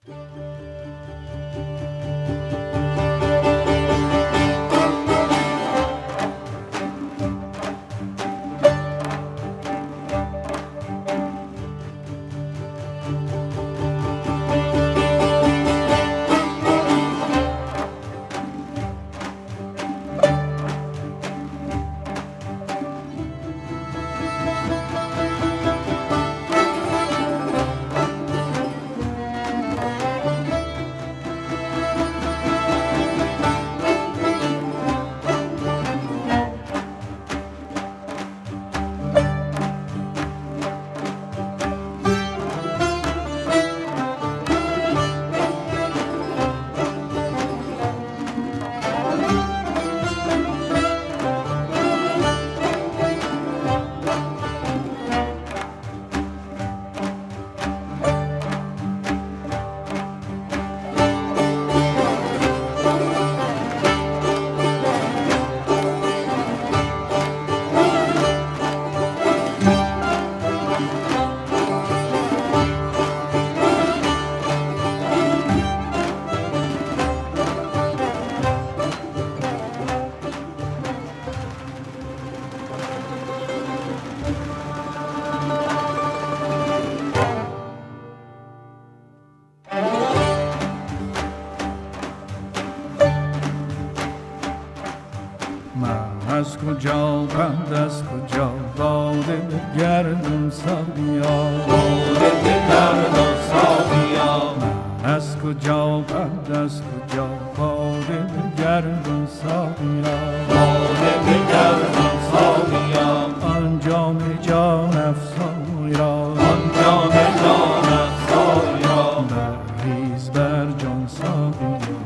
از کجا بند از کجا باده گردون ساقیا باده گردون ساقیا من از کجا بند از کجا باده گردون ساقیا باده گردون ساقیا آن جام جان افزای را آن جام جان افزای را بریز بر جان ساقیا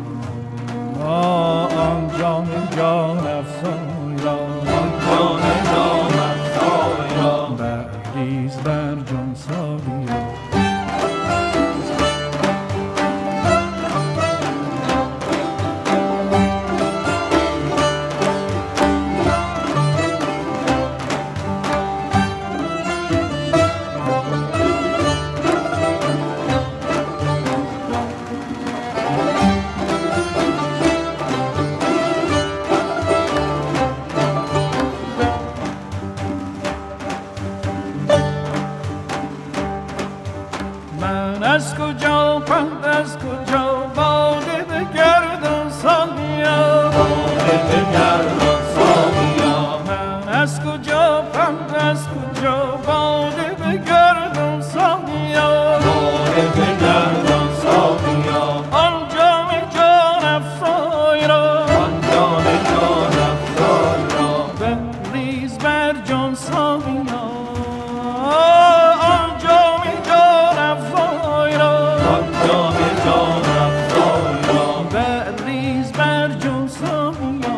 آن جام جان افزای بریز بر جان ساقیا از کجا پند از کجا باده بگردان ساقیا باده بگردان ساقیا من از کجا پند از کجا باده بگردان ساقیا باده بگردان ساقیا آن جام جان افزای را آن جام جان افزای را بریز بر جان ساقیا آن جام جان افزای جام جان افزای را بریز بر جان ساقیا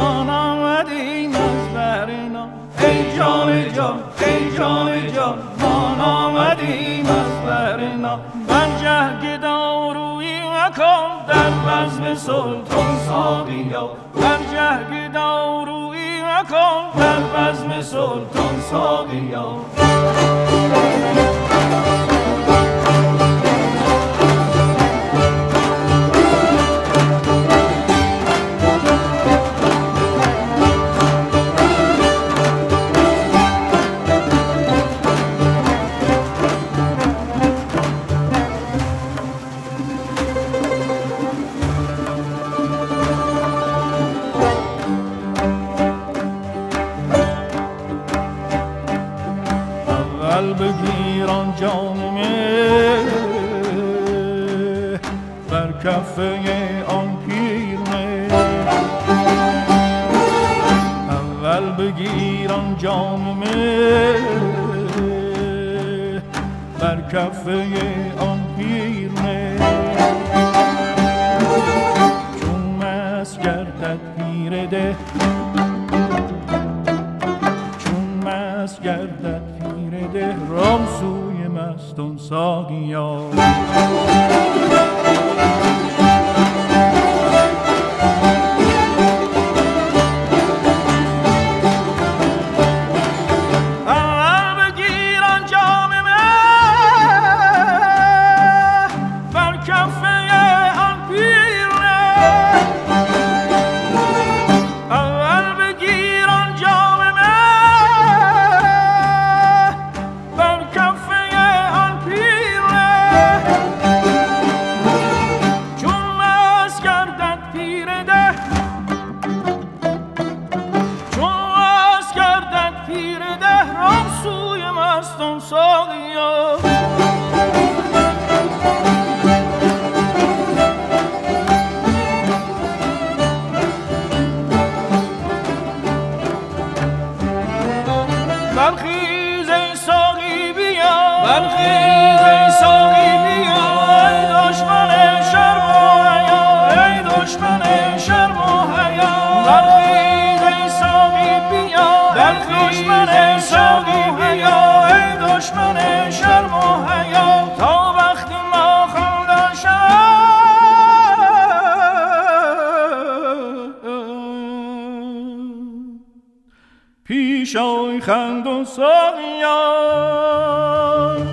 ای جان جان جان آمدیم از برنا بر جه دارویی مکن در بزم سلطان ساقیا بر جه دارویی مکن در بزم سلطان ساقیا بگیران جانمه بر کفه آن پیرمه اول بگیران جانمه بر کفه آن پیرمه چون مست گردد پیر ده چون مست گردد ده رام سوی مستان ساقیا پیشای خند و ساقیان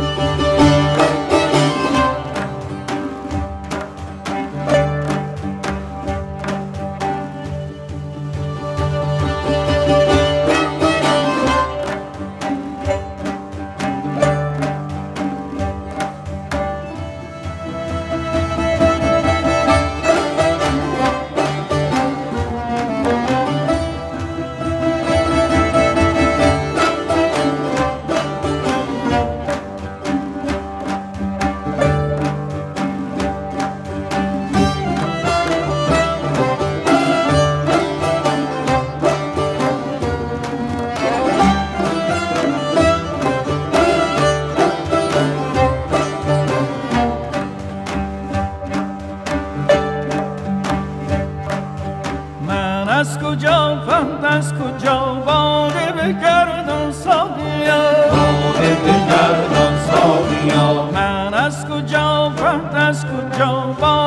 از کجا پند از کجا باده بگردان ساقیا باده بگردان ساقیا من از کجا پند از کجا